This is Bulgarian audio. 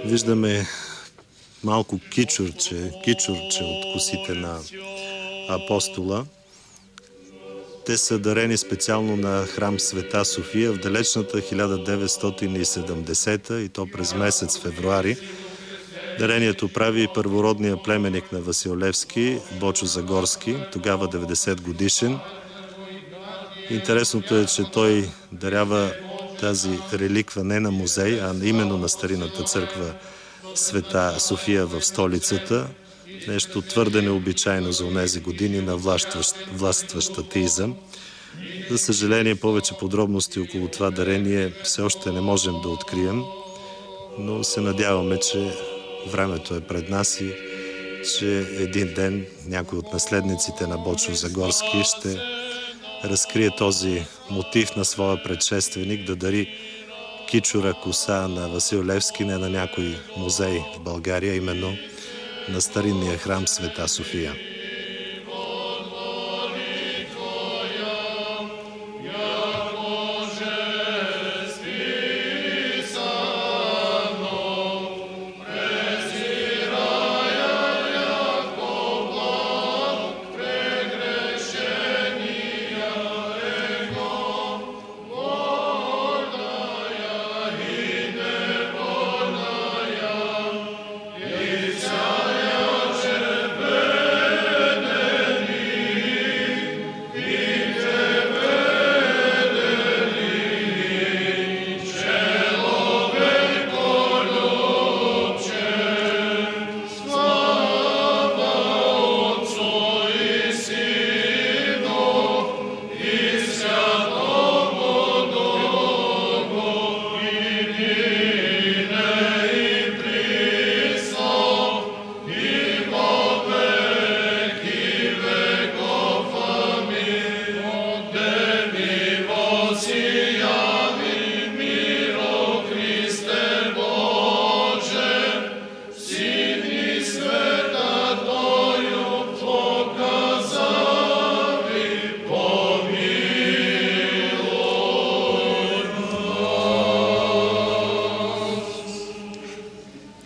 Виждаме малко кичурче от косите на апостола. Те са дарени специално на храм Света София в далечната 1970 и то през месец февруари. Дарението прави първородния племенник на Васил Левски, Бочо Загорски, тогава 90 годишен. Интересното е, че той дарява тази реликва не на музей, а именно на старинната църква Света София в столицата. Нещо твърде необичайно за онези години на властващ атеизъм. За съжаление, повече подробности около това дарение все още не можем да открием, но се надяваме, че времето е пред нас и че един ден някой от наследниците на Бочо Загорски ще разкрие този мотив на своя предшественик да дари кичура коса на Васил Левски не на някой музей в България, именно на старинния храм Света София.